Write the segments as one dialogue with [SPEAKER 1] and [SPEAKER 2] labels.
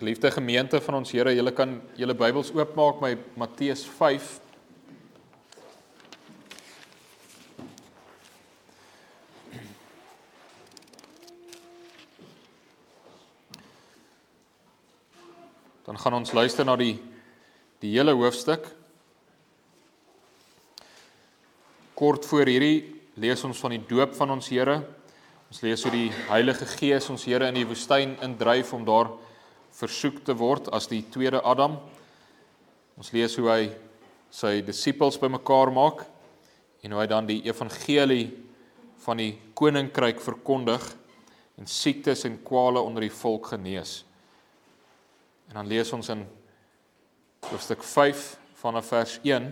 [SPEAKER 1] Geliefde gemeente van ons Here, julle kan julle Bybels oopmaak by Matteus 5. Dan gaan ons luister na die hele hoofstuk. Kort voor hierdie lees ons van die doop van ons Here. Ons lees hoe die Heilige Gees ons Here in die woestyn indryf om daar versoek te word as die tweede Adam. Ons lees hoe hy sy disippels bymekaar maak en hoe hy dan die evangelie van die koninkryk verkondig en siektes en kwale onder die volk genees. En dan lees ons in hoofstuk 5 vanaf vers 1.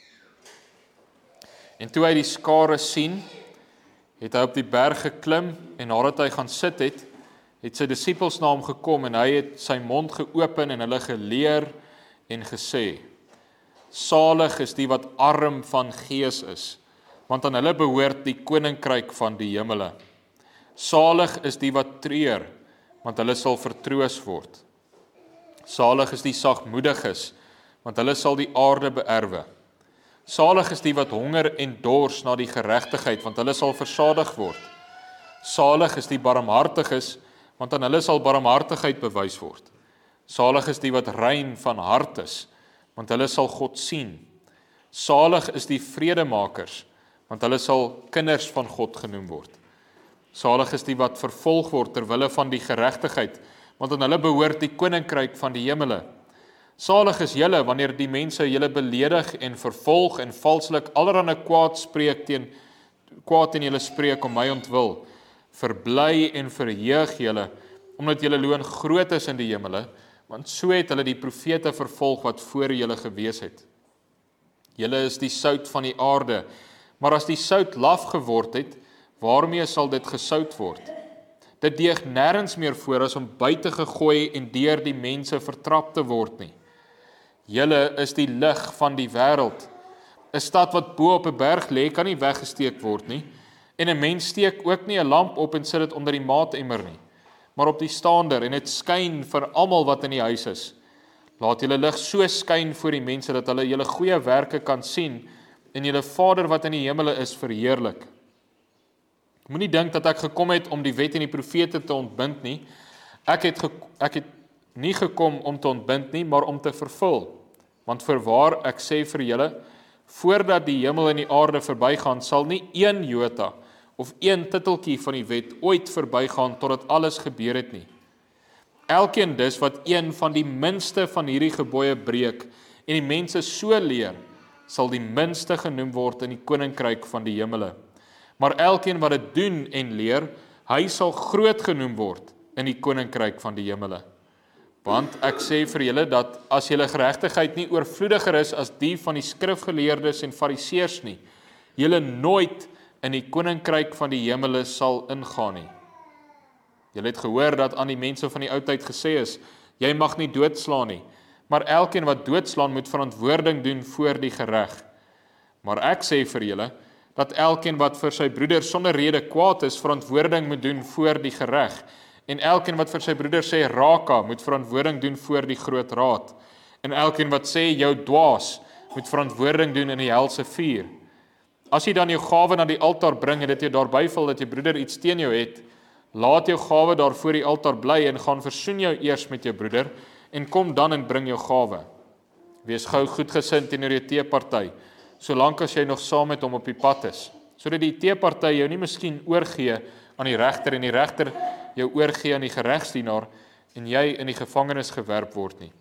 [SPEAKER 1] En toe hy die skare sien, het hy op die berg geklim en nadat hy gaan sit het sy disippels na hom gekom en hy het sy mond geopen en hulle geleer en gesê: Salig is die wat arm van gees is, want aan hulle behoort die koninkryk van die hemele. Salig is die wat treur, want hulle sal vertroos word. Salig is die sagmoediges, want hulle sal die aarde beerwe. Salig is die wat honger en dors na die geregtigheid, want hulle sal versadig word. Salig is die barmhartiges, want aan hulle sal barmhartigheid bewys word. Salig is die wat rein van hart is, want hulle sal God sien. Salig is die vredemakers, want hulle sal kinders van God genoem word. Salig is die wat vervolg word ter wille van die geregtigheid, want aan hulle behoort die koninkryk van die hemele. Salig is julle wanneer die mense julle beledig en vervolg en valslik allerhande kwaad teen julle spreek om my ontwil. Verbly en verheug julle, omdat julle loon groot is in die hemele, want so het hulle die profete vervolg wat voor julle gewees het. Julle is die sout van die aarde, maar as die sout laf geword het, waarmee sal dit gesout word? Dit deeg nêrens meer voor as om buite gegooi en deur die mense vertrap te word nie. Julle is die lig van die wêreld. 'n Stad wat bo op 'n berg lê, kan nie weggesteek word nie. En 'n mens steek ook nie 'n lamp op en sit dit onder die maatemmer nie, maar op die staander en dit skyn vir almal wat in die huis is. Laat julle lig so skyn voor die mense dat hulle julle goeie werke kan sien en julle Vader wat in die hemele is verheerlik. Moenie dink dat ek gekom het om die wet en die profete te ontbind nie. Ek het nie gekom om te ontbind nie, maar om te vervul. Want voorwaar ek sê vir julle, voordat die hemel en die aarde verbygaan, sal nie een jota of een titeltjie van die wet ooit verbygaan totdat alles gebeur het nie. Elkeen dus wat een van die minste van hierdie gebooie breek en die mense so leer, sal die minste genoem word in die koninkryk van die hemele. Maar elkeen wat dit doen en leer, hy sal groot genoem word in die koninkryk van die hemele. Want ek sê vir julle dat as julle geregtigheid nie oorvloediger is as die van die skrifgeleerdes en fariseërs nie, julle nooit in die koninkryk van die hemele sal ingaan nie. Julle het gehoor dat aan die mense van die ou tyd gesê is, jy mag nie doodslaan nie, maar elkeen wat doodslaan moet verantwoording doen voor die gereg. Maar ek sê vir julle, dat elkeen wat vir sy broeder sonder rede kwaad is, verantwoording moet doen voor die gereg. En elkeen wat vir sy broeder sê raka, moet verantwoording doen voor die groot raad. En elkeen wat sê jou dwaas, moet verantwoording doen in die helse vuur. As jy dan jou gawe na die altaar bring en dit jou daar byval dat jou broeder iets teen jou het, laat jou gawe daar voor die altaar bly en gaan versoen jou eers met jou broeder en kom dan en bring jou gawe. Wees gou goedgesind teenoor jou teeparty, solank as jy nog saam met hom op die pad is, sodat die teeparty jou nie miskien oorgee aan die regter en die regter jou oorgee aan die geregsdienaar en jy in die gevangenis gewerp word nie.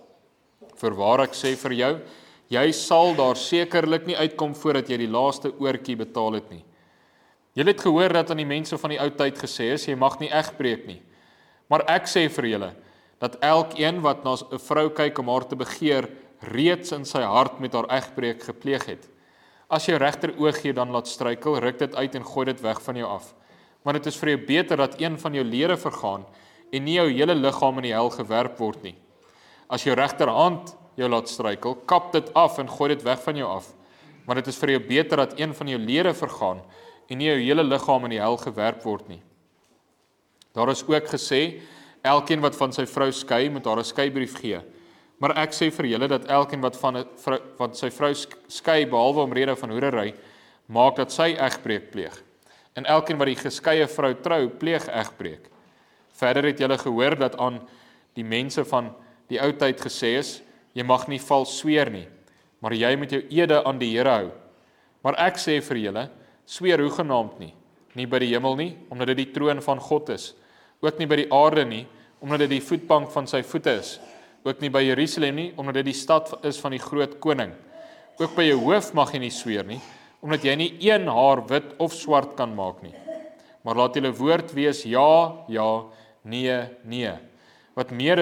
[SPEAKER 1] Voorwaar ek sê vir jou, jy sal daar sekerlik nie uitkom voordat jy die laaste oortjie betaal het nie. Julle het gehoor dat aan die mense van die ou tyd gesê is, jy mag nie egbreek nie. Maar ek sê vir julle, dat elkeen wat na 'n vrou kyk om haar te begeer, reeds in sy hart met haar egbreek gepleeg het. As jou regter oog gee dan laat struikel, ruk dit uit en gooi dit weg van jou af. Maar dit is vir jou beter dat een van jou lede vergaan en nie jou hele liggaam in die hel gewerp word nie. As jou regterhand jou laat struikel, kap dit af en gooi dit weg van jou af. Maar dit is vir jou beter dat een van jou lede vergaan en nie jou hele liggaam in die hel gewerp word nie. Daar is ook gesê, elkeen wat van sy vrou skei, moet haar 'n skeibrief gee. Maar ek sê vir julle dat elkeen wat van sy vrou skei, behalwe om rede van hoerery, maak dat sy egbreek pleeg. En elkeen wat die geskeie vrou trou, pleeg egbreek. Verder het julle gehoor dat aan die mense van die ou tyd gesê is, jy mag nie vals sweer nie, maar jy moet jou ede aan die Here hou. Maar ek sê vir julle, sweer hoegenaamd nie, nie by die hemel nie, omdat dit die troon van God is, ook nie by die aarde nie, omdat dit die voetbank van sy voete is, ook nie by Jerusalem nie, omdat dit die stad is van die groot koning. Ook by jou hoof mag jy nie sweer nie, omdat jy nie een haar wit of swart kan maak nie. Maar laat julle woord wees ja, ja, nee, nee. Wat meer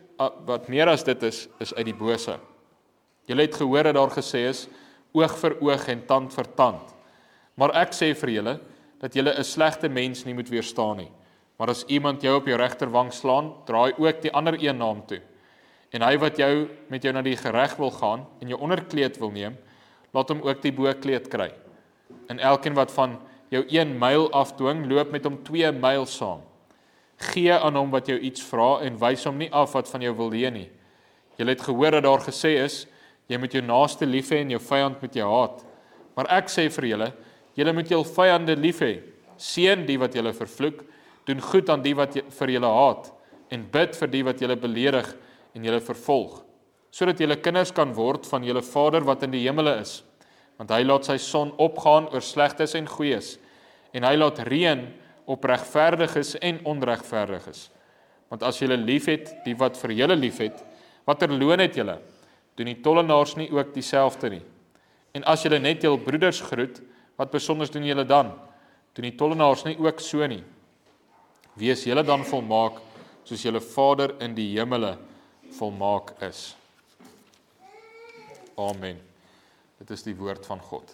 [SPEAKER 1] as dit is uit die bose. Julle het gehoor dat daar gesê is, oog vir oog en tand vir tand. Maar ek sê vir julle, dat julle 'n slegte mens nie moet weerstaan nie. Maar as iemand jou op jou regterwang slaan, draai ook die ander een na hom toe. En hy wat met jou na die gereg wil gaan en jou onderkleed wil neem, laat hom ook die bokleed kry. En elkeen wat van jou 1 myl afdwing, loop met hom 2 myl saam. Gee aan hom wat jou iets vra en wys hom nie af wat van jou wil hê nie. Julle het gehoor dat daar gesê is, jy moet jou naaste lief hê en jou vyand moet jou haat. Maar ek sê vir julle, julle moet jou vyande lief hê. Seën die wat julle vervloek, doen goed aan die wat vir julle haat en bid vir die wat julle beledig en julle vervolg, sodat julle kinders kan word van julle Vader wat in die hemele is. Want hy laat sy son opgaan oor slegtes en goeies, en hy laat reën op regverdiges en onregverdiges. Want as julle liefhet die wat vir julle liefhet, watter loon het julle? Doen die tollenaars nie ook dieselfde nie? En as julle net julle broeders groet, wat besonders doen julle dan? Doen die tollenaars nie ook so nie? Wees julle dan volmaak, soos julle Vader in die hemele volmaak is. Amen. Dit is die woord van God.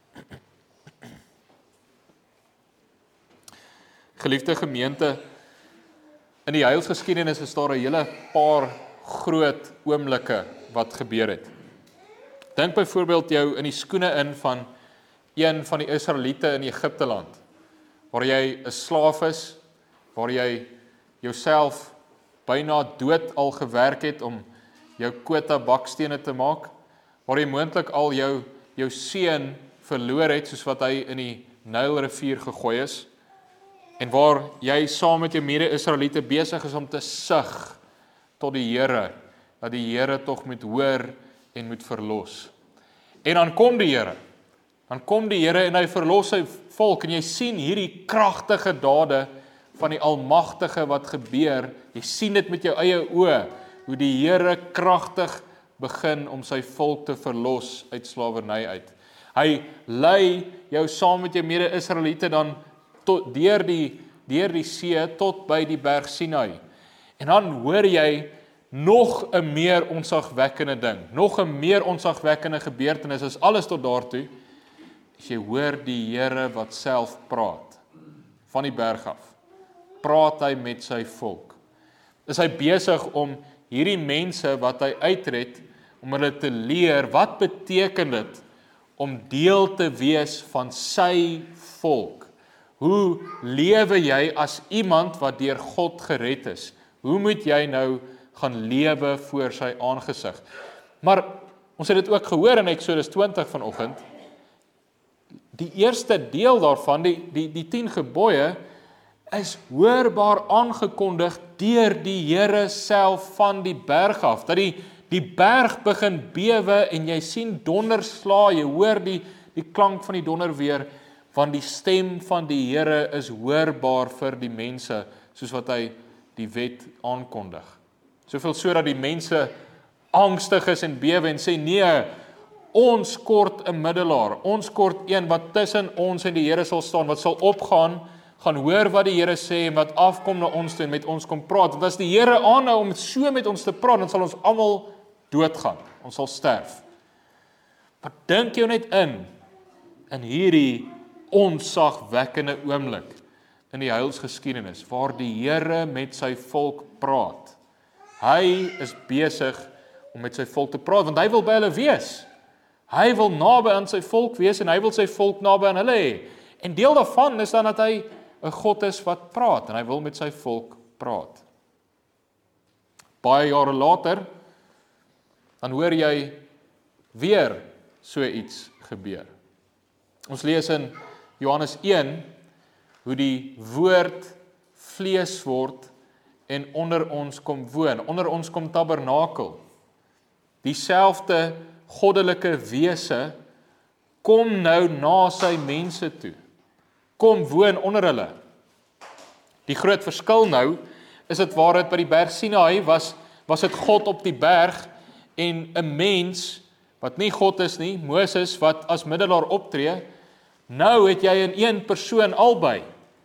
[SPEAKER 1] Geliefde gemeente, in die heilsgeskiedenis is daar 'n hele paar groot oomblikke wat gebeur het. Dink byvoorbeeld jou in die skoene in van een van die Israeliete in Egipte land, waar jy 'n slaaf is, waar jy jouself byna dood al gewerk het om jou quota bakstene te maak, waar jy moontlik al jou seun verloor het, soos wat hy in die Nylrivier gegooi is, en waar jy saam met jou mede-Israeliete besig is om te sug tot die Here, dat die Here tog moet hoor en moet verlos. En dan kom die Here en hy verlos sy volk, en jy sien hierdie kragtige dade van die Almagtige wat gebeur. Jy sien dit met jou eie oë, hoe die Here kragtig begin om sy volk te verlos uit slawerny uit. Hy lei jou saam met jou mede-Israeliete dan deur die see tot by die berg Sinai. En dan hoor jy nog 'n meer onsagwekkende ding, nog 'n meer onsagwekkende gebeurtenis as alles tot daartoe. As jy hoor die Here wat self praat, van die berg af, praat hy met sy volk. Is hy besig om hierdie mense wat hy uitred, om hulle te leer, wat beteken dit om deel te wees van sy volk? Hoe lewe jy as iemand wat deur God gered is? Hoe moet jy nou gaan lewe voor sy aangesig? Maar ons het dit ook gehoor in Eksodus 20 vanoggend. Die eerste deel daarvan, die 10 gebooie, is hoorbaar aangekondig deur die Here self van die berg af. Dat die berg begin bewe en jy sien donderslae, jy hoor die klank van die donder weer, want die stem van die Here is hoorbaar vir die mense, soos wat hy die wet aankondig. Soveel so dat die mense angstig is en bewe en sê, nee, ons kort 'n middelaar, ons kort een wat tussen ons en die Here sal staan, wat sal opgaan, gaan hoor wat die Here sê en wat afkom na ons toe en met ons kom praat. Want as die Here aanhou om so met ons te praat, dan sal ons almal doodgaan, ons sal sterf. Maar dink jou net in hierdie onsagwekkende oomblik in die heilsgeskiedenis, waar die Here met sy volk praat. Hy is besig om met sy volk te praat, want hy wil by hulle wees. Hy wil naby aan sy volk wees, en hy wil sy volk naby aan hulle hê. En deel daarvan is dan dat hy 'n God is wat praat, en hy wil met sy volk praat. baie jare later, dan hoor jy weer so iets gebeur. Ons lees in Johannes 1, hoe die woord vlees word en onder ons kom woon, onder ons kom tabernakel. Dieselfde goddelike wese kom nou na sy mense toe, kom woon onder hulle. Die groot verskil nou, is dit waar dit by die berg Sinaï was dit God op die berg, en 'n mens, wat nie God is nie, Moses, wat as middelaar optree. Nou het jy in een persoon albei,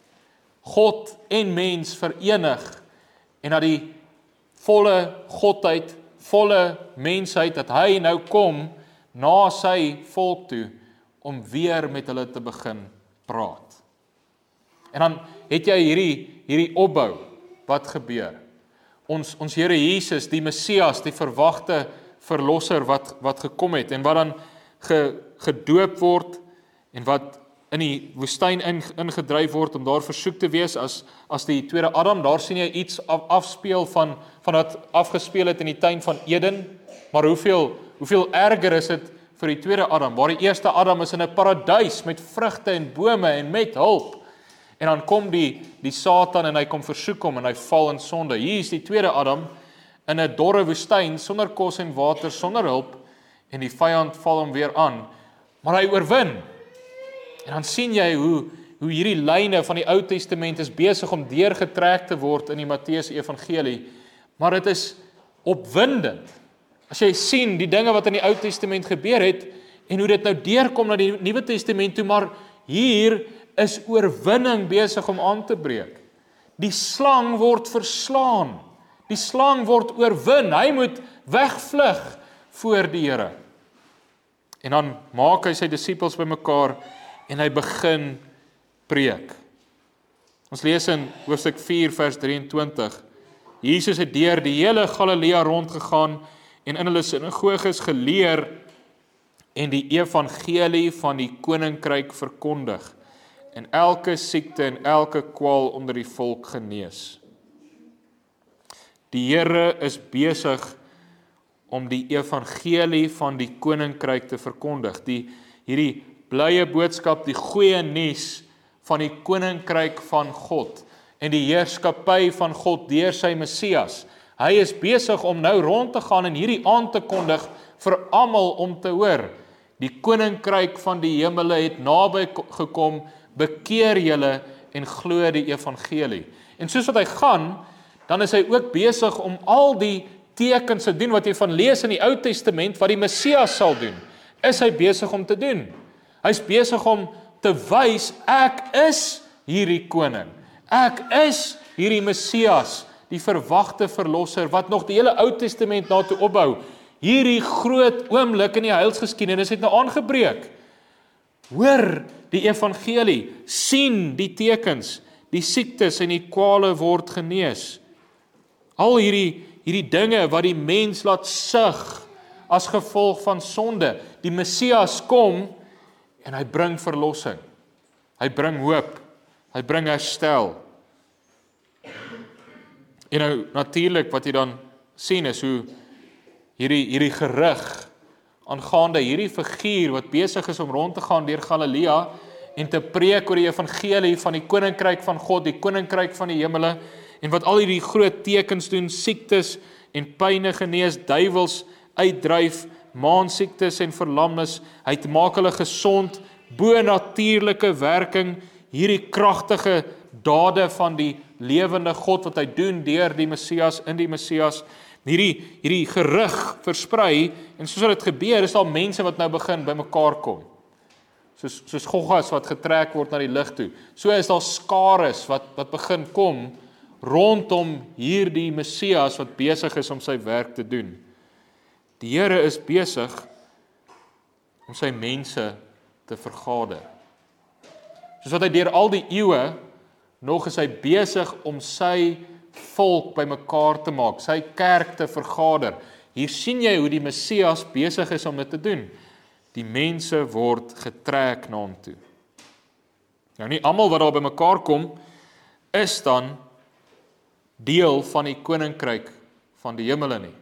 [SPEAKER 1] God en mens verenig, en dat die volle godheid, volle mensheid, dat hy nou kom na sy volk toe, om weer met hulle te begin praat. En dan het jy hierdie opbou, wat gebeur. Ons Here Jesus, die Messias, die verwagte verlosser wat gekom het, en wat dan gedoop word, en wat in die woestyn ingedryf word, om daar versoek te wees, as die tweede Adam. Daar sien jy iets afspeel van wat afgespeel het in die tuin van Eden, maar hoeveel erger is dit vir die tweede Adam, waar die eerste Adam is in 'n paradys, met vrugte en bome, en met hulp, en dan kom die Satan, en hy kom versoek hom, en hy val in sonde. Hier is die tweede Adam, in 'n dorre woestyn, sonder kos en water, sonder hulp, en die vyand val hom weer aan, maar hy oorwin. En dan sien jy hoe hierdie lyne van die Ou Testament is besig om deurgetrek te word in die Matteus Evangelie, maar dit is opwindend. As jy sien die dinge wat in die Ou Testament gebeur het, en hoe dit nou deurkom na die Nuwe Testament toe, maar hier is oorwinning besig om aan te breek. Die slang word verslaan. Die slang word oorwin. Hy moet wegvlug voor die Here. En dan maak hy sy disippels bymekaar, en hy begin preek. Ons lees in hoofstuk 4 vers 23. Jesus het deur die hele Galilea rondgegaan, en in hulle sinagoges geleer, en die evangelie van die koninkryk verkondig, en elke siekte en elke kwaal onder die volk genees. Die Here is besig om die evangelie van die koninkryk te verkondig. Hierdie blye boodskap, die goeie nuus van die koninkryk van God en die heerskappy van God deur sy Messias. Hy is besig om nou rond te gaan en hierdie aan te kondig vir almal om te hoor. Die koninkryk van die hemele het naby gekom, bekeer julle en glo die evangelie. En soos wat hy gaan, dan is hy ook besig om al die tekens te doen wat jy van lees in die Ou Testament, wat die Messias sal doen, is hy besig om te doen. Hy's besig om te wys, ek is hierdie koning. Ek is hierdie Messias, die verwagte verlosser, wat nog die hele Ou Testament na toe opbou. Hierdie groot oomblik in die heilsgeskiedenis het nou aangebreek. Hoor die evangelie, sien die tekens, die siektes en die kwale word genees. Al hierdie dinge wat die mens laat sug as gevolg van sonde. Die Messias kom en hy bring verlossing. Hy bring hoop. Hy bring herstel. En nou natuurlik wat jy dan sien is hoe hierdie gerug aangaande hierdie figuur wat besig is om rond te gaan deur Galilea en te preek oor die evangelie van die koninkryk van God, die koninkryk van die hemele, en wat al hierdie groot tekens doen, siektes en pyne genees, duiwels uitdryf, maansiektes en verlamnis, hy maak hulle gesond, bo-natuurlike werking, hierdie kragtige dade van die lewende God wat hy doen deur die Messias, in die Messias, hierdie gerug versprei, en soos dit gebeur, is daar mense wat nou begin by mekaar kom. Soos goggas wat getrek word na die lig toe. So is daar skares wat begin kom rondom hierdie Messias wat besig is om sy werk te doen. Die Here is besig om sy mense te vergader. Soos wat hy deur al die eeue nog is hy besig om sy volk by mekaar te maak, sy kerk te vergader. Hier sien jy hoe die Messias besig is om dit te doen. Die mense word getrek na hom toe. Nou nie almal wat daar by mekaar kom, is dan deel van die koninkryk van die hemele nie.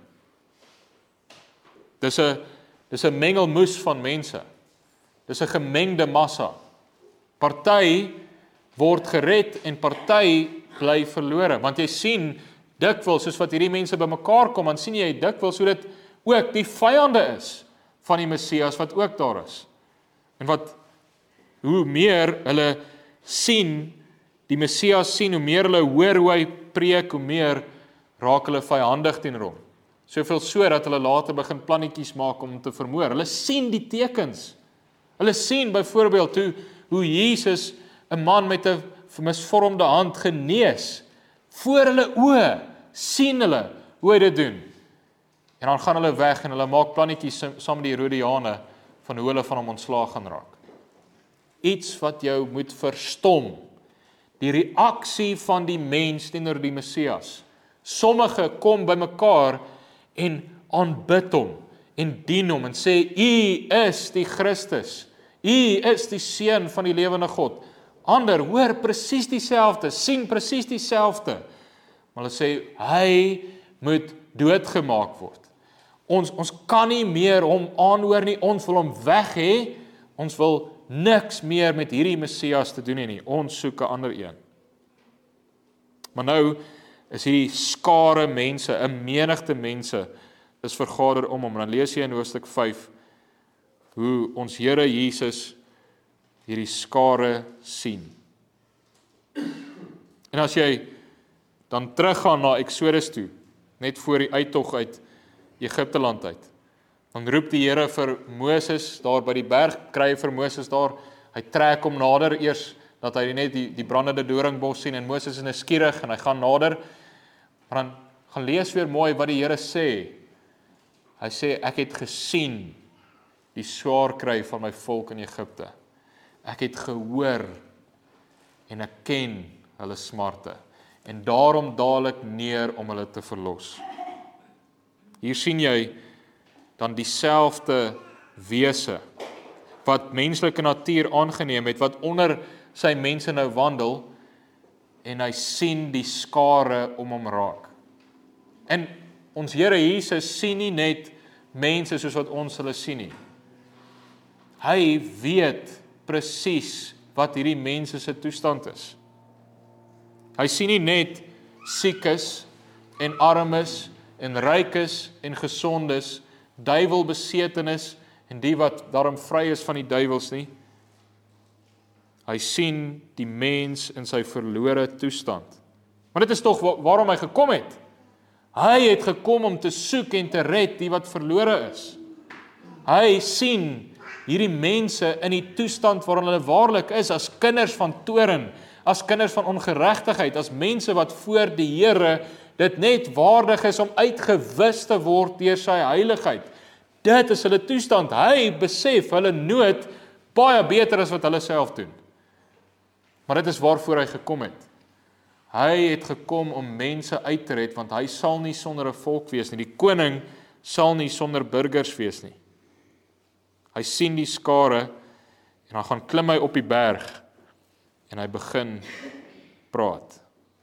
[SPEAKER 1] Dis 'n mengelmoes van mense. Dis 'n gemengde massa. Party word gered en party bly verlore, want jy sien dikwels, soos wat hierdie mense bymekaar kom, dan sien jy dikwels hoe dit ook die vyande is van die Messias wat ook daar is. En hoe meer hulle sien, die Messias sien, hoe meer hulle hoor hoe hy preek, hoe meer raak hulle vyhandig teenoor hom. Soveel so dat hulle later begin plannetjies maak om te vermoor. Hulle sien die tekens. Hulle sien byvoorbeeld hoe Jesus 'n man met 'n misvormde hand genees. Voor hulle oë sien hulle hoe hy dit doen. En dan gaan hulle weg en hulle maak plannetjies saam met die Herodiane van hoe hulle van hom ontslaag gaan raak. Iets wat jou moet verstom. Die reaksie van die mens teenoor die Messias. Sommige kom bymekaar en aanbid hom en dien hom en sê, U is die Christus. U is die Seun van die lewende God. Ander hoor presies dieselfde, sien presies dieselfde. Maar hulle sê, hy moet doodgemaak word. Ons kan nie meer hom aanhoor nie, ons wil hom weg hê, ons wil niks meer met hierdie Messias te doen nie, ons soek 'n ander een. Maar nou is hierdie skare mense, 'n menigte mense, is vergader om hom. Dan lees jy in hoofstuk 5, hoe ons Here Jesus hierdie skare sien. En as jy dan teruggaan na Exodus toe, net voor die uittog uit Egipte land uit, dan roep die Here vir Moses daar by die berg, kry vir Moses daar, hy trek hom nader eers, dat hy net die brandende doringbos sien, en Moses is nuuskierig, en hy gaan nader, maar dan gaan lees weer mooi wat die Here sê. Hy sê, ek het gesien die swaar kry van my volk in Egipte. Ek het gehoor en ek ken hulle smarte, en daarom daal ek neer om hulle te verlos. Hier sien jy dan dieselfde wese wat menslike natuur aangeneem het, wat onder sy mense nou wandel, en hy sien die skare om hom raak. En ons Here Jesus sien nie net mense soos wat ons hulle sien nie. Hy weet presies wat hierdie mense se toestand is. Hy sien nie net siekes en armes en rykes en gesondes, duiwelbesetenis en die wat daarom vry is van die duiwels nie. Hy sien die mens in sy verlore toestand. Maar dit is tog waarom hy gekom het. Hy het gekom om te soek en te red die wat verlore is. Hy sien hierdie mense in die toestand waarin hulle waarlik is, as kinders van toorn, as kinders van ongeregtigheid, as mense wat voor die Here dit net waardig is om uitgewis te word deur sy heiligheid. Dit is hulle toestand. Hy besef hulle nood baie beter as wat hulle self doen. Maar dit is waarvoor hy gekom het. Hy het gekom om mense uit te red, want hy sal nie sonder 'n volk wees nie. Die koning sal nie sonder burgers wees nie. Hy sien die skare en dan gaan klim hy op die berg en hy begin praat.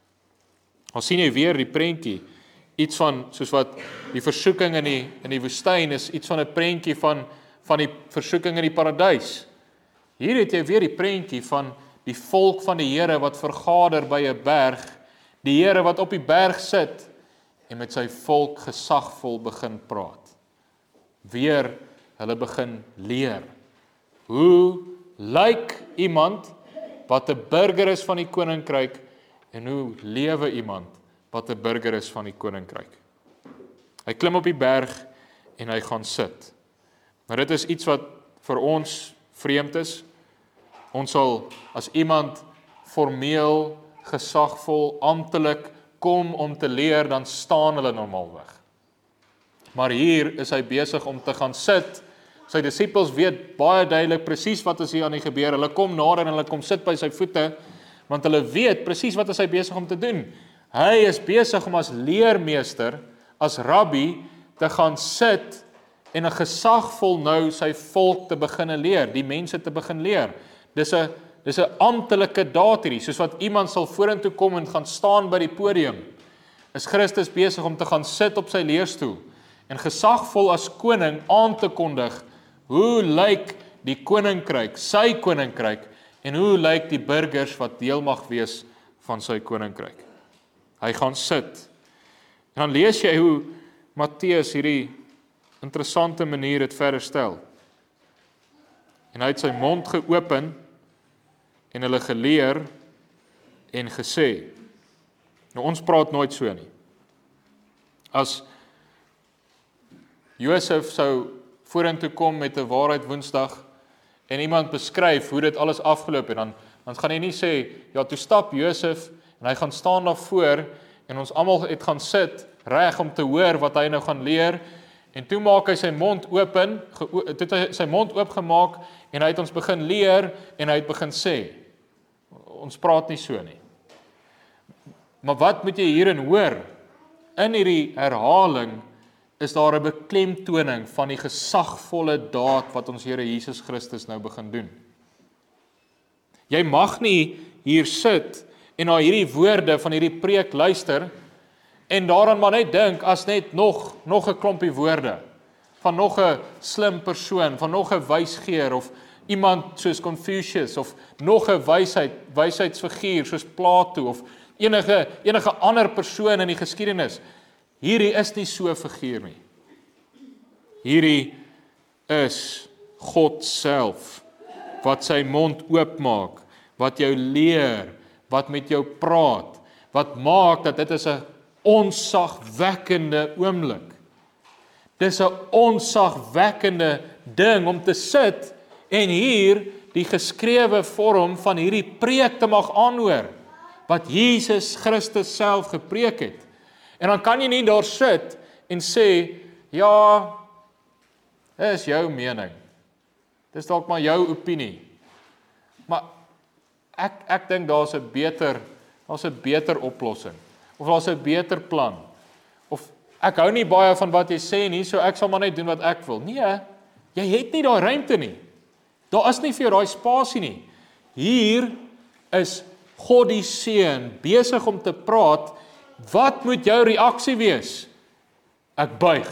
[SPEAKER 1] Dan sien jy weer die prentjie, iets van, soos wat die versoeking in die woestyn is, iets van 'n prentjie van die versoeking in die paradys. Hier het jy weer die prentjie van die volk van die Here wat vergader by 'n berg, die Here wat op die berg sit en met sy volk gesagvol begin praat. Weer hulle begin leer. Hoe lyk iemand wat 'n burger is van die koninkryk en hoe lewe iemand wat 'n burger is van die koninkryk? Hy klim op die berg en hy gaan sit. Maar dit is iets wat vir ons vreemd is. Ons sal as iemand formeel, gesagvol, amptelik kom om te leer, dan staan hulle normaalweg. Maar hier is hy besig om te gaan sit. Sy disippels weet baie duidelik presies wat is hier aan die gebeur. Hulle kom nader en hulle kom sit by sy voete, want hulle weet presies wat is hy besig om te doen. Hy is besig om as leermeester, as rabbi, te gaan sit en 'n gesagvol nou sy volk te begin leer, die mense te begin leer. Dis 'n amptelike daad hierdie, soos wat iemand sal vorentoe kom en gaan staan by die podium. is Christus besig om te gaan sit op sy leerstoel en gesagvol as koning aan te kondig, hoe lyk die koninkryk, sy koninkryk, en hoe lyk die burgers wat deel mag wees van sy koninkryk. Hy gaan sit. En dan lees jy hoe Matteus hierdie interessante manier dit verder stel. En hy het sy mond geopen en hulle geleer en gesê. Nou ons praat nooit so nie. As Josef sou vorentoe kom met 'n waarheid Woensdag en iemand beskryf hoe dit alles afgeloop het, dan gaan hy nie sê, ja, toe stap Josef en hy gaan staan daar voor en ons almal het gaan sit reg om te hoor wat hy nou gaan leer en toe maak hy sy mond open, toe het hy sy mond oopgemaak en hy het ons begin leer en hy het begin sê. Ons praat nie so nie. Maar wat moet jy hierin hoor? In hierdie herhaling is daar 'n beklemtoning van die gesagvolle daad wat ons Here Jesus Christus nou begin doen. Jy mag nie hier sit en na hierdie woorde van hierdie preek luister en daaraan maar net dink as net nog 'n klompie woorde van nog 'n slim persoon, van nog 'n wysgeer of iemand soos Confucius of nog 'n wysheidsfiguur soos Plato of enige ander persoon in die geskiedenis. Hierdie is nie so 'n figuur nie. Hierdie is God self wat sy mond oopmaak, wat jou leer, wat met jou praat, wat maak dat dit is 'n onsagwekkende oomblik. Dis 'n onsagwekkende ding om te sit en hier die geskrewe vorm van hierdie preek te mag aanhoor, wat Jesus Christus self gepreek het. En dan kan jy nie daar sit en sê, ja, dis jou mening. Dis dalk maar jou opinie. Maar ek dink daar's 'n beter oplossing. Of daar's 'n beter plan. Of ek hou nie baie van wat jy sê nie, so ek sal maar net doen wat ek wil. Nee, jy het nie daai ruimte nie. Daar is nie vir jou daai spasie nie. Hier is God die Seun besig om te praat. Wat moet jou reaksie wees? Ek buig.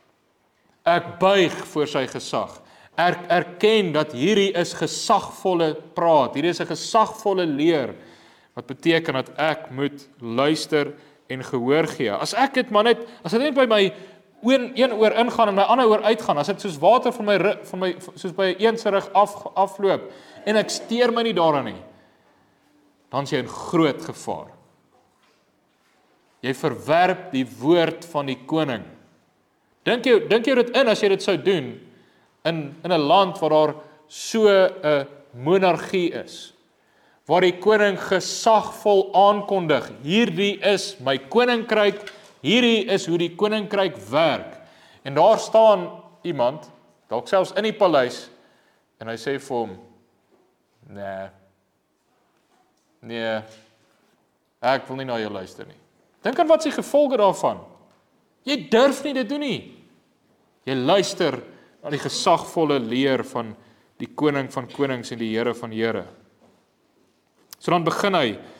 [SPEAKER 1] Ek buig voor sy gesag. Erken dat hierdie is gesagvolle praat. Hierdie is 'n gesagvolle leer. Wat beteken dat ek moet luister en gehoor gee. As dit net by my een oor ingaan en my ander oor uitgaan, as dit soos water van my soos by een se rug afloop en ek steur my nie daaraan nie, dan is jy in groot gevaar. Jy verwerp die woord van die koning. Dink jy dit in as jy dit sou doen in 'n land waar daar so 'n monargie is, waar die koning gesagvol aankondig, hierdie is my koninkryk, hierdie is hoe die koninkryk werk. En daar staan iemand, dalk selfs in die paleis, en hy sê vir hom, nee, ek wil nie na jou luister nie. Dink aan wat se gevolge daarvan. Jy durf nie dit doen nie. Jy luister na die gesagvolle leer van die koning van konings en die Here van Here. So dan begin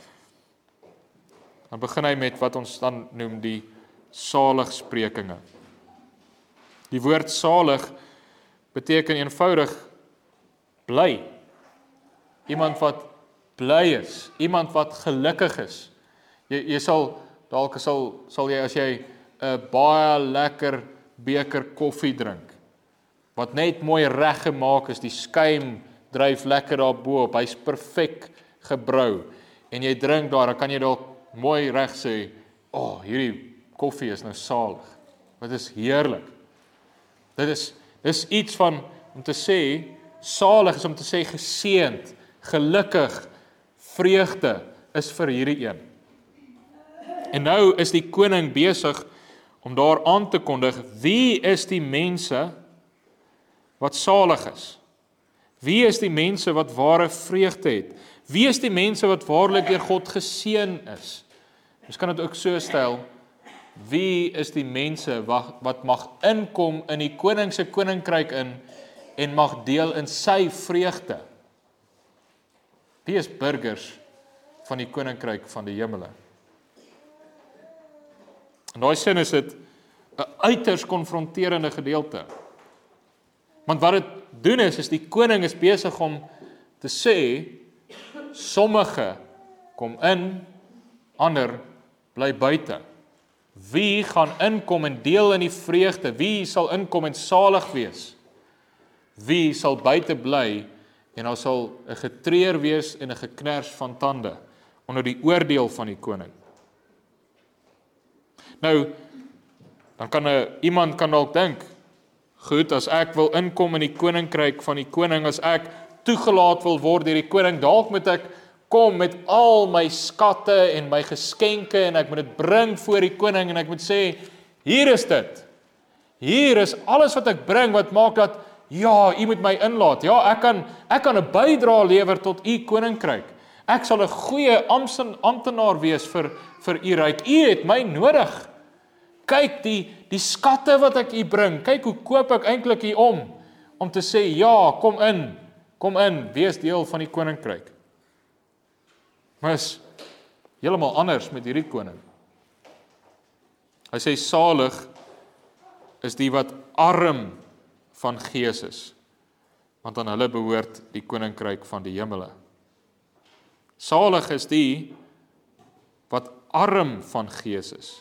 [SPEAKER 1] hy met wat ons dan noem die saligsprekinge. Die woord salig beteken eenvoudig bly. Iemand wat bly is, iemand wat gelukkig is. Jy sal dalk sal jy as jy 'n baie lekker beker koffie drink, wat net mooi reggemaak is, die skuim dryf lekker daarbo, hy's perfek gebrou, en jy drink daar, dan kan jy dalk mooi reg sê, hierdie koffie is nou salig. Dit is heerlik. Dis iets van, om te sê, salig is om te sê geseënd, gelukkig, vreugde is vir hierdie een. En nou is die koning besig om daar aan te kondig, wie is die mense wat salig is? Wie is die mense wat ware vreugde het? Wie is die mense wat waarlik deur God geseën is? Ons kan dit ook so stel, wie is die mense wat mag inkom in die koning se koninkryk in en mag deel in sy vreugde? Wie is burgers van die koninkryk van die hemele? In daai sin is dit 'n uiters konfronterende gedeelte. Want wat dit doen is die koning is besig om te sê, sommige kom in, ander bly buite. Wie gaan inkom en deel in die vreugde? Wie sal inkom en salig wees? Wie sal buite bly en daar sal 'n getreur wees en 'n geknars van tande onder die oordeel van die koning. Nou, dan kan iemand kan dalk dink, goed, as ek wil inkom in die koninkryk van die koning, as ek toegelaat wil word deur die koning, dalk moet ek kom met al my skatte en my geskenke en ek moet dit bring voor die koning en ek moet sê, hier is dit. Hier is alles wat ek bring wat maak dat, ja, u moet my inlaat. Ja, ek kan 'n bydrae lewer tot u koninkryk. Ek sal 'n goeie amptenaar wees vir u ryk. U het my nodig. Kyk die skatte wat ek u bring. Kyk hoe koop ek eintlik u om te sê, ja, kom in, wees deel van die koninkryk. Maar is heeltemal anders met hierdie koning. Hy sê salig is die wat arm van gees is, want aan hulle behoort die koninkryk van die hemele. Salig is die wat arm van gees is.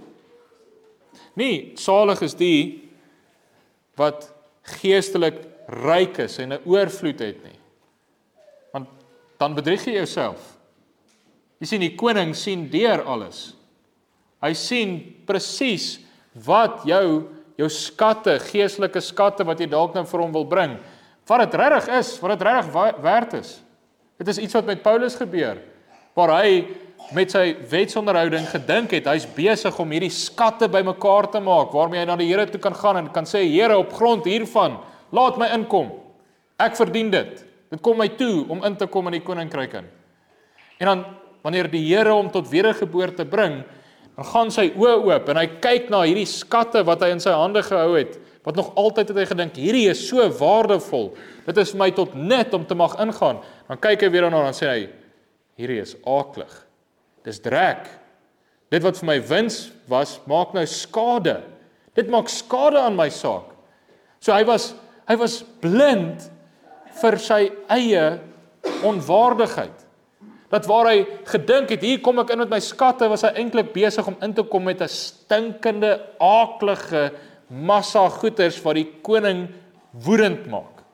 [SPEAKER 1] Nie salig is die wat geestelik ryk is en 'n oorvloed het nie. Want dan bedrieg jy jouself. Jy sien, die koning sien deur alles. Hy sien presies wat jou skatte, geestelike skatte wat jy dalk nou vir hom wil bring, wat dit regtig is, wat dit regtig werd is. Dit is iets wat met Paulus gebeur, waar hy met sy wetsonderhouding gedink het, hy's besig om hierdie skatte bymekaar te maak, waarmee hy na die Here toe kan gaan en kan sê, Here, op grond hiervan, laat my inkom. Ek verdien dit. Dit kom my toe om in te kom in die koninkryk in. En dan, wanneer die Here hom tot wedergeboorte bring, dan gaan sy oë oop en hy kyk na hierdie skatte wat hy in sy hande gehou het, wat nog altyd het hy gedink, hierdie is so waardevol, dit is vir my tot nut om te mag ingaan. Dan kyk hy weer daarna en sê hy, hierdie is aaklig, dis drek. Dit wat vir my wins was, maak nou skade. Dit maak skade aan my saak. So hy was blind vir sy eie onwaardigheid. Dat waar hy gedink het, hier kom ek in met my skatte, was hy eintlik besig om in te kom met 'n stinkende, aaklige massa goeders wat die koning woedend maak.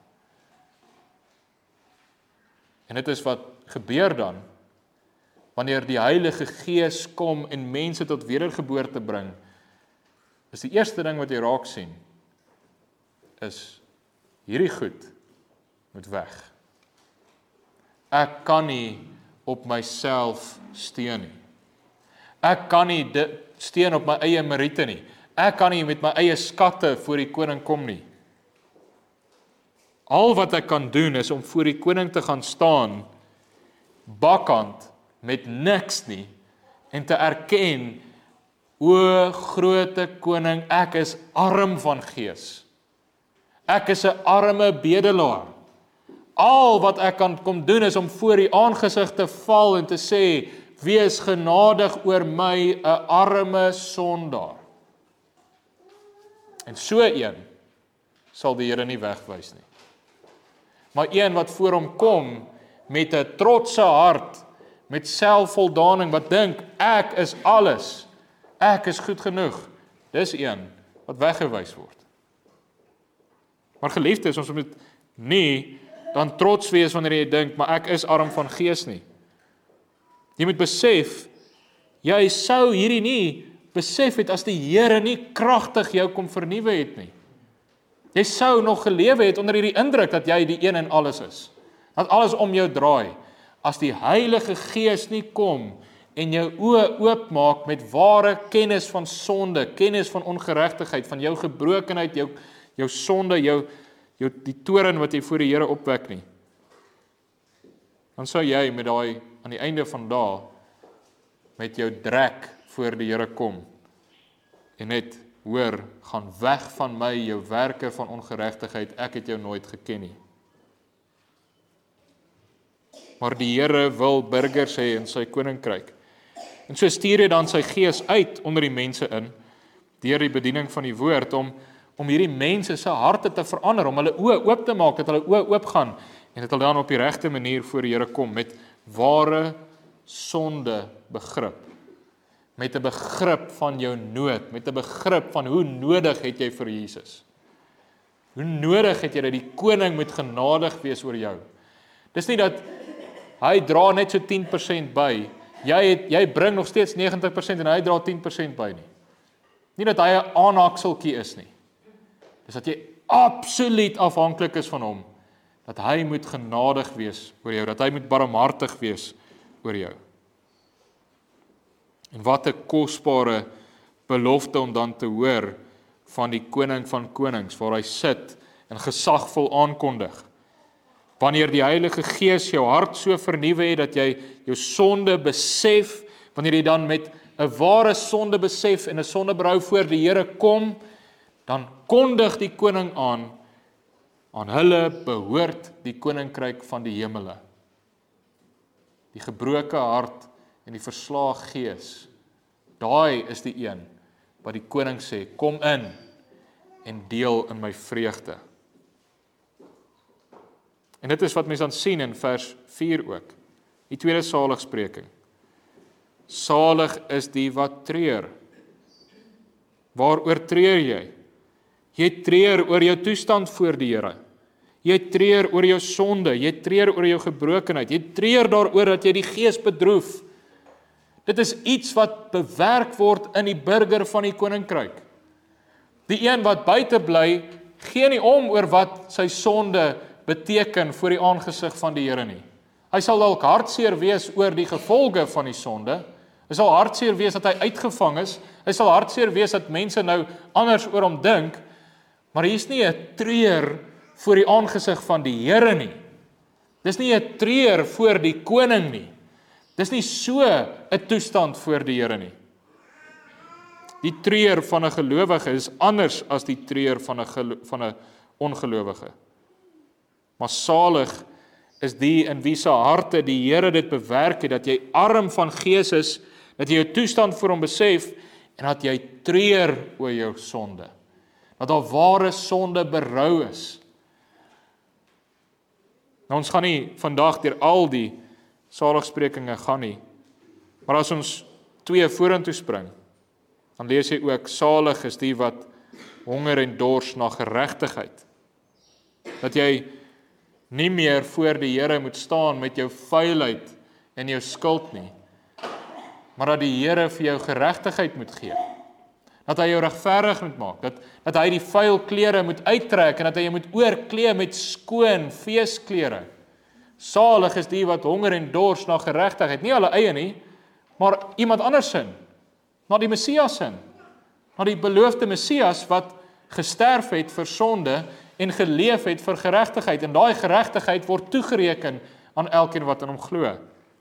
[SPEAKER 1] En dit is wat gebeur dan, wanneer die Heilige Gees kom en mense tot wedergeboorte bring, is die eerste ding wat jy raak sien, is hierdie goed moet weg. Ek kan nie op myself steun nie. Ek kan nie steun op my eie meriete nie. Ek kan nie met my eie skatte voor die koning kom nie. Al wat ek kan doen is om voor die koning te gaan staan, bakkant, met niks nie, en te erken, o grote koning, ek is arm van gees. Ek is 'n arme bedelaar. Al wat ek kan kom doen is om voor die aangesig te val en te sê, wees genadig oor my, 'n arme sondaar. En so een sal die Here nie wegwys nie. Maar een wat voor hom kom met 'n trotse hart, met selfvoldaning, wat dink, ek is alles, ek is goed genoeg, dis een wat weggewys word. Maar geliefdes, ons moet nie dan trots wees wanneer jy dink, maar ek is arm van gees nie. Jy moet besef, jy sou hierdie nie besef het as die Here nie kragtig jou kom vernuwe het nie. Jy sou nog gelewe het onder hierdie indruk dat jy die een en alles is. Dat alles om jou draai. As die Heilige Gees nie kom en jou oë oopmaak met ware kennis van sonde, kennis van ongeregtigheid, van jou gebrokenheid, jou sonde, die toren wat jy voor die Here opwek nie. Dan sou jy met daai aan die einde van dae met jou drek voor die Here kom en net hoor, gaan weg van my jou werke van ongeregtigheid, ek het jou nooit geken nie. Maar die Here wil burgers hê in sy koninkryk. En so stuur hy dan sy gees uit onder die mense in, deur die bediening van die woord, om hierdie mense se harte te verander, om hulle oë oop te maak, dat hulle oë oop gaan, en dat hulle dan op die regte manier voor die Here kom, met ware sonde begrip, met 'n begrip van jou nood, met 'n begrip van hoe nodig het jy vir Jesus. Hoe nodig het jy dat die koning moet genadig wees oor jou. Dis nie dat hy dra net so 10% by, jy bring nog steeds 90% en hy dra 10% by nie. Nie dat hy 'n aanhakseltjie is nie. Dis dat jy absoluut afhanklik is van hom, dat hy moet genadig wees oor jou, dat hy moet barmhartig wees oor jou. En wat 'n kosbare belofte om dan te hoor van die koning van konings, waar hy sit en gesagvol aankondig. Wanneer die Heilige Gees jou hart so vernuwe het, dat jy jou sonde besef, wanneer jy dan met 'n ware sonde besef en 'n sondeberou voor die Here kom, dan kondig die koning aan hulle behoort die koninkryk van die hemele. Die gebroke hart en die verslae gees, daai is die een wat die koning sê, kom in en deel in my vreugde. En dit is wat mens dan sien in vers 4 ook, die tweede saligspreking. Salig is die wat treur. Waaroor treur jy? Jy treur oor jou toestand voor die Here. Jy treur oor jou sonde, jy treur oor jou gebrokenheid, jy treur daaroor dat jy die gees bedroef. Dit is iets wat bewerk word in die burger van die koninkryk. Die een wat buite bly, gee nie om oor wat sy sonde beteken voor die aangesig van die Here nie. Hy sal dalk hartseer wees oor die gevolge van die sonde. Hy sal hartseer wees dat hy uitgevang is. Hy sal hartseer wees dat mense nou anders oor hom dink. Maar hier is nie 'n treur voor die aangesig van die Here nie. Dis nie 'n treur voor die koning nie. Dis nie so 'n toestand voor die Here nie. Die treur van 'n gelowige is anders as die treur van 'n ongelowige. Maar salig is die in wie se harte die Here dit bewerk het, dat jy arm van gees is, dat jy jou toestand voor hom besef, en dat jy treur oor jou sonde. Dat daar ware sonde berou is. Nou, ons gaan nie vandag deur al die saligsprekinge gaan nie, maar as ons 2 vorentoe spring, dan lees jy ook, salig is die wat honger en dors na geregtigheid. Dat jy nie meer voor die Here moet staan met jou vuilheid en jou skuld nie, maar dat die Here vir jou geregtigheid moet gee. Dat hy jou regverdig moet maak, dat hy die vuil klere moet uittrek en dat hy jou moet oorklee met skoon feesklere. Salig is die wat honger en dors na geregtigheid, nie hulle eie nie, maar iemand anders sin, na die Messias sin, na die beloofde Messias wat gesterf het vir sonde en geleef het vir geregtigheid, en daai geregtigheid word toegereken aan elkeen wat in hom glo.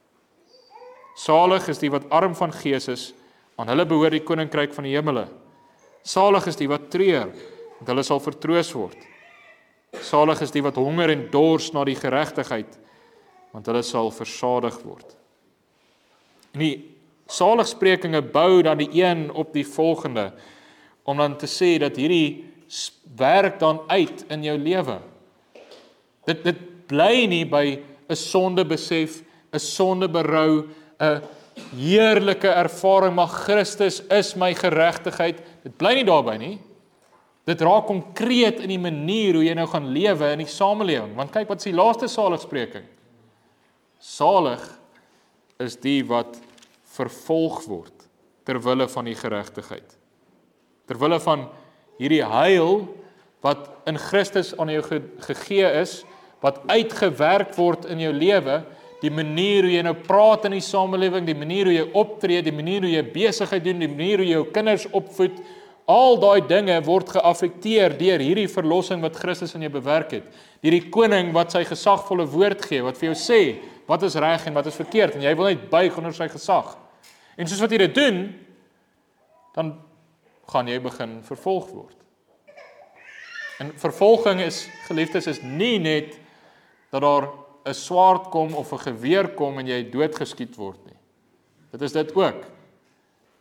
[SPEAKER 1] Salig is die wat arm van gees is, aan hulle behoort die koninkryk van die hemele. Salig is die wat treur, want hulle sal vertroos word. Salig is die wat honger en dors na die geregtigheid, want hulle sal versadig word. En die saligsprekinge bou dan die een op die volgende, om dan te sê dat hierdie werk dan uit in jou lewe. Dit bly nie by 'n sondebesef, 'n sondeberou, 'n heerlike ervaring, maar Christus is my geregtigheid. Dit bly nie daarby nie. Dit raak konkreet in die manier hoe jy nou gaan lewe in die samelewing. Want kyk, wat is die laaste saligspreking? Salig is die wat vervolg word ter wille van die geregtigheid. Ter wille van hierdie heil wat in Christus aan jou gegee is, wat uitgewerk word in jou lewe, die manier hoe jy nou praat in die samelewing, die manier hoe jy optree, die manier hoe jy besigheid doen, die manier hoe jy jou kinders opvoed, al daai dinge word geaffekteer deur hierdie verlossing wat Christus in jou bewerk het. Deur die koning wat sy gesagvolle woord gee, wat vir jou sê, wat is reg en wat is verkeerd, en jy wil net buig onder sy gesag. En soos wat jy dit doen, dan gaan jy begin vervolg word. En vervolging is, geliefdes, is nie net dat daar 'n swaard kom of 'n geweer kom en jy doodgeskiet word nie. Dit is dit ook.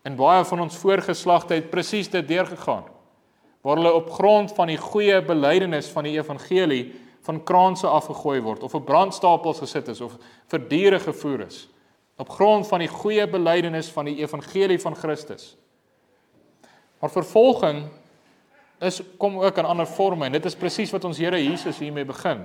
[SPEAKER 1] En baie van ons voorgeslagte het presies dit deurgegaan, waar hulle op grond van die goeie belydenis van die evangelie van kraanse afgegooi word, of op brandstapels gesit is, of vir diere gevoer is, op grond van die goeie belydenis van die evangelie van Christus. Maar vervolging kom ook in ander vorme, en dit is presies wat ons Here Jesus hiermee begin.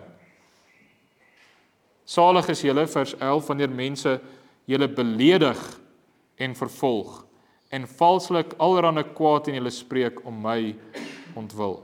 [SPEAKER 1] Salig is julle, vers 11, wanneer mense julle beledig en vervolg, en valslik allerhande kwaad in julle spreek om my ontwil.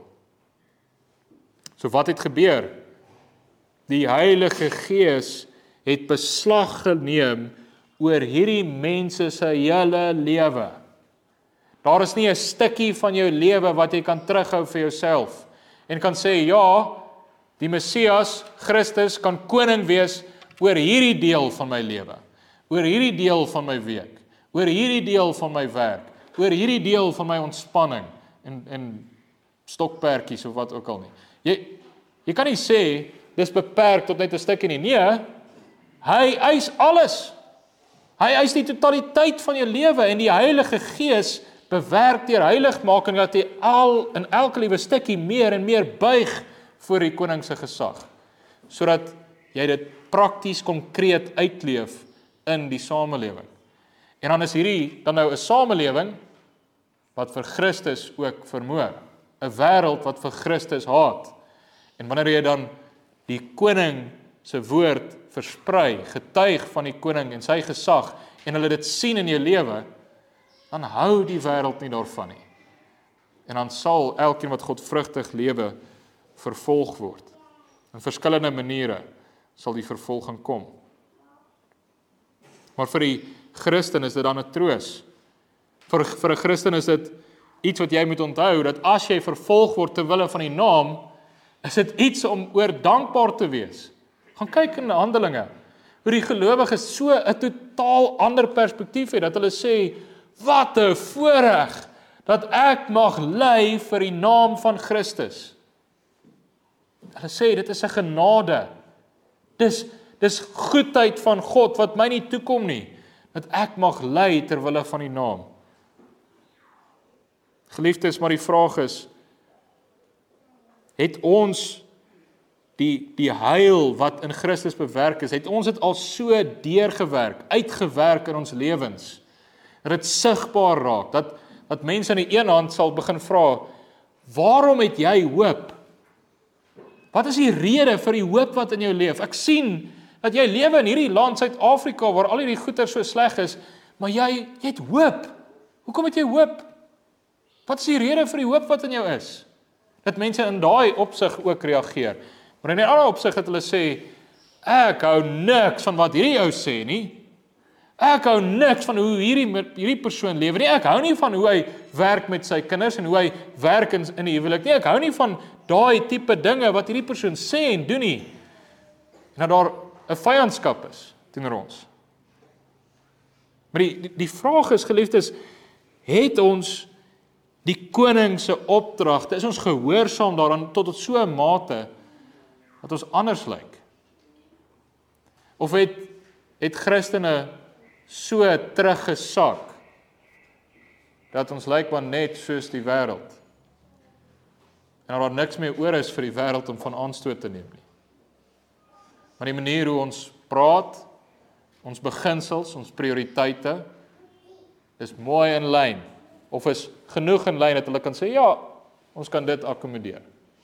[SPEAKER 1] So wat het gebeur? Die Heilige Gees het beslag geneem oor hierdie mense se hele lewe. Daar is nie 'n stukkie van jou lewe wat jy kan terughou vir jouself en kan sê, ja, die Messias, Christus, kan koning wees oor hierdie deel van my lewe, oor hierdie deel van my week, oor hierdie deel van my werk, oor hierdie deel van my ontspanning en stokpertjies of wat ook al nie. Jy kan nie sê, dis beperk tot net 'n stukkie nie. Nee, hy eis alles. Hy eis die totaliteit van jou lewe, en die Heilige Gees bewerk deur heiligmaking dat jy in elke liewe stukkie meer en meer buig voor die koning se gesag, sodat jy dit prakties konkreet uitleef in die samelewing. En dan is hierdie dan nou 'n samelewing wat vir Christus ook vermoor, 'n wêreld wat vir Christus haat. En wanneer jy dan die koning se woord versprei, getuig van die koning en sy gesag, en hulle dit sien in jou lewe, dan hou die wêreld nie daarvan nie. En dan sal elkeen wat godvrugtig lewe vervolg word. In verskillende maniere sal die vervolging kom. Maar vir die Christen is dit dan 'n troos. Vir 'n Christen is dit iets wat jy moet onthou, dat as jy vervolg word ter wille van die naam, is dit iets om oor dankbaar te wees. Gaan kyk in Handelinge, hoe die gelowiges so 'n totaal ander perspektief het, dat hulle sê, wat 'n voorreg, dat ek mag ly vir die naam van Christus. Hulle sê, dit is 'n genade. Dis goedheid van God, wat my nie toekom nie, dat ek mag ly ter wille van die naam. Geliefdes, maar die vraag is, het ons die heil wat in Christus bewerk is, het ons dit al so deurgewerk, uitgewerk in ons lewens, dat dit sigbaar raak, dat mense aan die een hand sal begin vra, waarom het jy hoop? Wat is die rede vir die hoop wat in jou leef? Ek sien dat jy lewe in hierdie land Suid-Afrika waar al hierdie goeder so sleg is, maar jy het hoop. Hoekom het jy hoop? Wat is die rede vir die hoop wat in jou is? Dat mense in daai opsig ook reageer. Maar in 'n ander opsig het hulle sê, ek hou niks van wat hierdie ou sê nie. Ek hou niks van hoe hierdie persoon lewe nie. Ek hou nie van hoe hy werk met sy kinders en hoe hy werk in die huwelik nie. Ek hou nie van daai tipe dinge wat hierdie persoon sê en doen nie. En dat daar 'n vyandskap is teenoor ons. Maar die vraag is, geliefdes, het ons die koning se opdragte, is ons gehoorsaam daaraan tot so 'n mate dat ons anders lyk? Of het Christene so teruggesak dat ons lyk maar net soos die wêreld, en dat daar niks meer oor is vir die wêreld om van aanstoot te neem nie? Maar die manier hoe ons praat, ons beginsels, ons prioriteite, is mooi in lyn, of is genoeg in lyn dat hulle kan sê, ja, ons kan dit akkommodeer.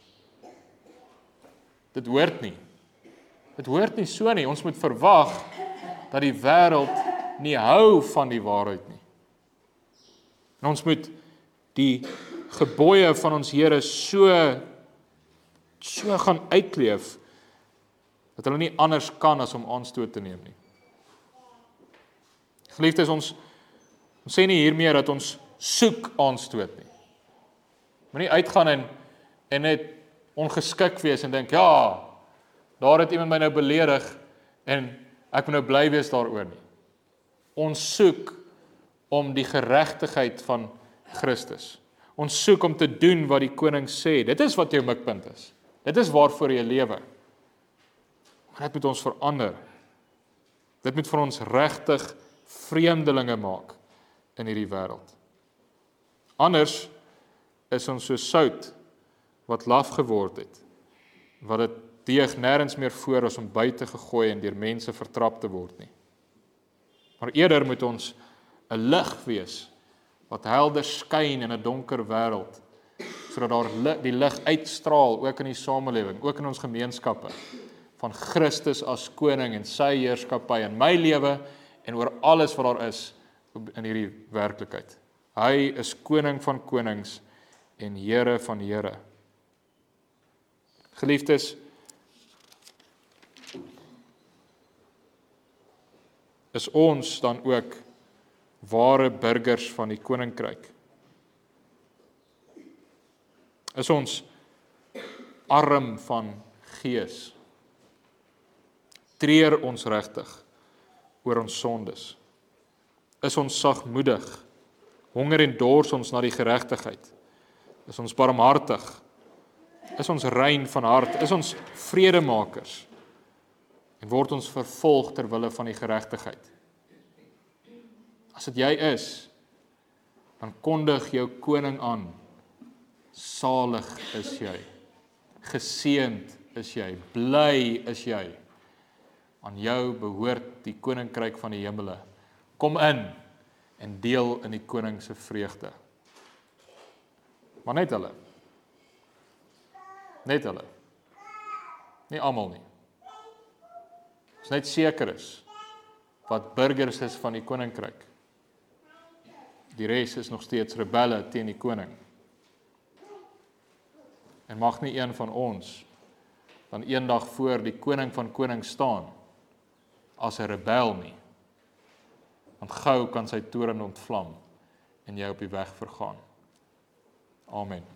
[SPEAKER 1] Dit hoort nie. Dit hoort nie so nie. Ons moet verwag dat die wêreld nie hou van die waarheid nie. En ons moet die gebooie van ons Here so gaan uitleef, dat hulle nie anders kan as om aanstoot te neem nie. Geliefdes, ons sê nie hiermee dat ons soek aanstoot nie. Moenie uitgaan en net ongeskik wees en dink, ja, daar het iemand my nou beledig en ek moet nou bly wees daaroor nie. Ons soek om die geregtigheid van Christus. Ons soek om te doen wat die koning sê. Dit is wat jou mikpunt is. Dit is waarvoor jy lewe. Maar dit moet ons verander. Dit moet vir ons regtig vreemdelinge maak in hierdie wêreld. Anders is ons so sout wat laf geword het, wat dit deeg nêrens meer voor is om buite gegooi en deur mense vertrap te word nie. Maar eerder moet ons 'n lig wees wat helder skyn in 'n donker wêreld, sodat daar die lig uitstraal ook in die samelewing, ook in ons gemeenskappe, van Christus as koning en sy heerskappy in my lewe en oor alles wat daar is in hierdie werklikheid. Hy is koning van konings en Here van here. Geliefdes, is ons dan ook ware burgers van die koninkryk? Is ons arm van gees? Treur ons regtig oor ons sondes? Is ons sagmoedig? Honger en dors ons na die geregtigheid? Is ons barmhartig? Is ons rein van hart? Is ons vredemakers? En word ons vervolg ter wille van die geregtigheid? As dit jy is, dan kondig jou koning aan. Salig is jy, geseënd is jy, bly is jy. Aan jou behoort die koninkryk van die hemele. Kom in en deel in die koning se vreugde. Maar net hulle. Net hulle. Nie almal nie. As net seker is wat burgers is van die koninkryk. Die res is nog steeds rebelle teen die koning. En mag nie een van ons dan eendag voor die koning van konings staan as 'n rebel nie. Want gou kan sy toorn ontvlam en jy op die weg vergaan. Amen.